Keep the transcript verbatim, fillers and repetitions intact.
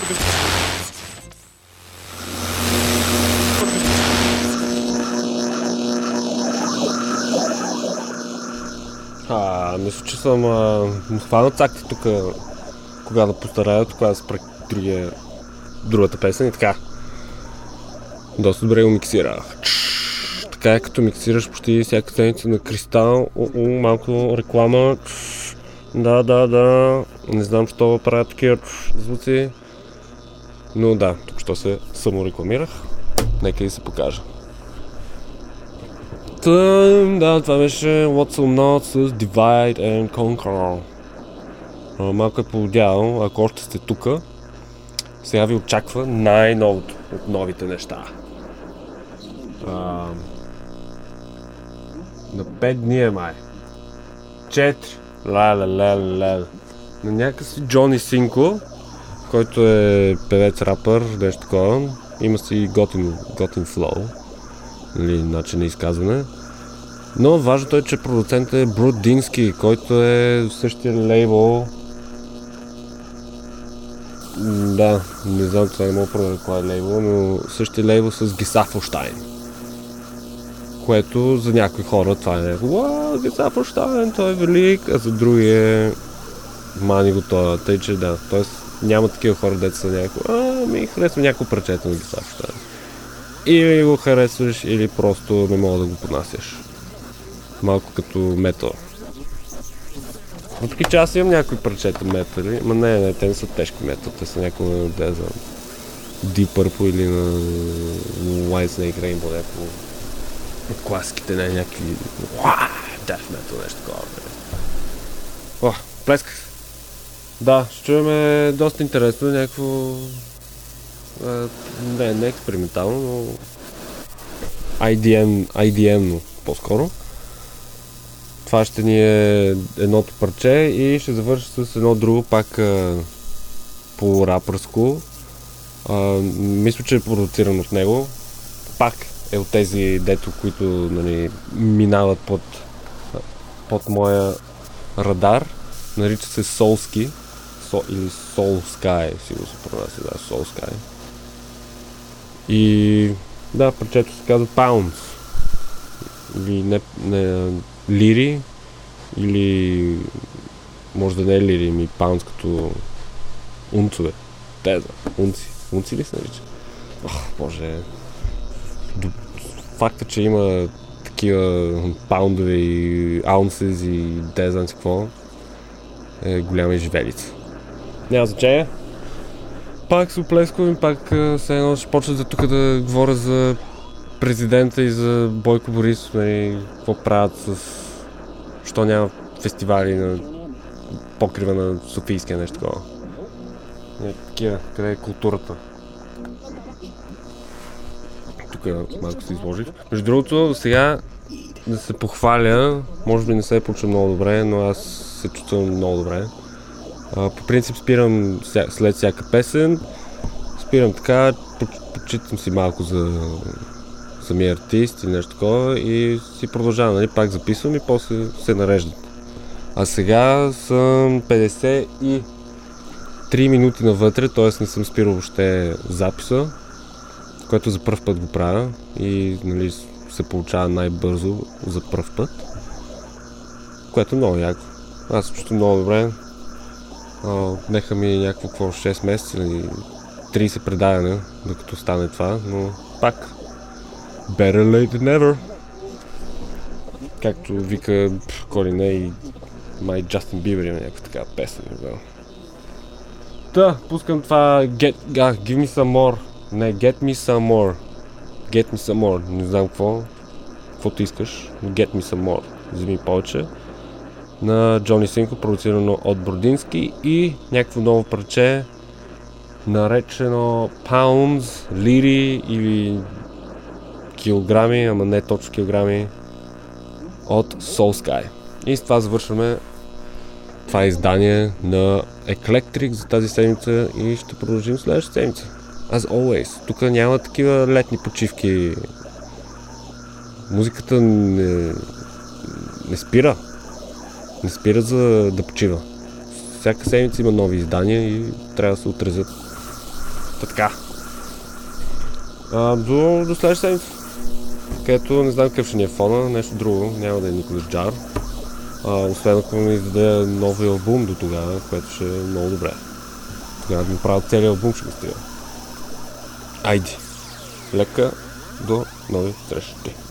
А, мисля, че съм а, хванал цакти тук, кога да постарая, кога да спра другия, другата песен и така. Доста добре го миксирах. Така е, като миксираш почти всяка седмица на Кристал. У-у, малко реклама. Да, да, да. Не знам, що правят такива звуци. Но да, тук що се саморекламирах. Нека и се покажа. Тъм, да, това беше What's So Not с Divide and Conquer. Малко е поводял, ако още сте тука, сега ви очаква най-новото от новите неща. А, на пет дни е май. четири. Ла-ла-ла-ла-ла. На някакъв Джони Синко, който е певец-рапър, нещо такова. Има си готин, готин флоу. Или начин на изказване. Но важното е, че продуцент е Брудински, който е същия лейбъл. Да, не знам, това не мога да проверя кой е лейбъл, но същия лейбъл с Гесафорщайн. Което за някои хора това е уау, Гесафорщайн, той е велик, а за други е мани го това. Тъй, че да, т.е. няма такива хора, деца са някакво, а, ми харесва някакво прачета на Гесафорщайн. Или го харесваш, или просто не мога да го понасяш. Малко като метал. Въпреки че аз имам някои парчета метали, ма не, не, те не са тежки метал, те са някакво на да за Deep Purple или на White Snake Rainbow, някакво от класиките, не някакви Death Metal, нещо такова. О, плесках се. Да, ще чуваме доста интересно, някакво не, не експериментално, но ай ди ем, ай ди ем-но по-скоро. Това ще ни е едното парче и ще завърши с едно друго, пак а, по-рапърско. А, мисля, че е продуцирано от него. Пак е от тези дето, които нали, минават под, под моя радар. Нарича се Soulski Со, или Soul Sky, сигурно се пронася, да, Soul Sky. И да, парчето се казва Pounds. Или не, не лири, или може да не е лири, ми Pounds като унцове. Те за унци. Унци ли се нарича? Ох, боже. Факта, че има такива паундове и аунсез и те знам си какво е голяма изживелица. Няма значение. Пак се оплесквам и пак все едно ще почна за тук да говоря за президента и за Бойко Борисов, нали, какво правят с... Що няма фестивали на покрива на Софийския, нещо такова. Не, такива, къде е културата. Тук малко се изложих. Между другото, сега да се похваля, може би не се е получил много добре, но аз се чувствам много добре. А, по принцип спирам след всяка песен, спирам така, почитам си малко за самия артист и нещо такова и си продължавам, нали, пак записвам и после се нареждат. А сега съм петдесет и три минути навътре, т.е. не съм спирал въобще записа, което за пръв път го правя и нали, се получава най-бързо за пръв път, което е много яко. Аз се чувствам много добре. Отнеха ми някакво какво, шест месеца или трийсет предавания, докато стане това, но пак better late than never. Както вика коли не и май Джастин Бибер има някаква така песен. Да. Та, пускам това get, ah, give me some more. Не, get me some more. Get me some more. Не знам какво. Каквото искаш. Get me some more. Вземи повече. На Джони Синко, продуцирано от Брудински и някакво ново парче, наречено Pounds, лири или килограми, ама не точно килограми, от Soul Sky. И с това завършваме това издание на Eclectric за тази седмица и ще продължим следващата седмица. As always. Тук няма такива летни почивки. Музиката не, не спира. Не спира за да почива. Всяка седмица има нови издания и трябва да се отрезят. Та така. А, до, до следващата седмица. Където не знам какъв ще ни е фона, нещо друго, няма да е Николас Джар. А, освен ако ми издаде нови албум до тогава, което ще е много добре. Тогава да ми правят целият албум, ще го стига. Айди! Лека, до нови срещи!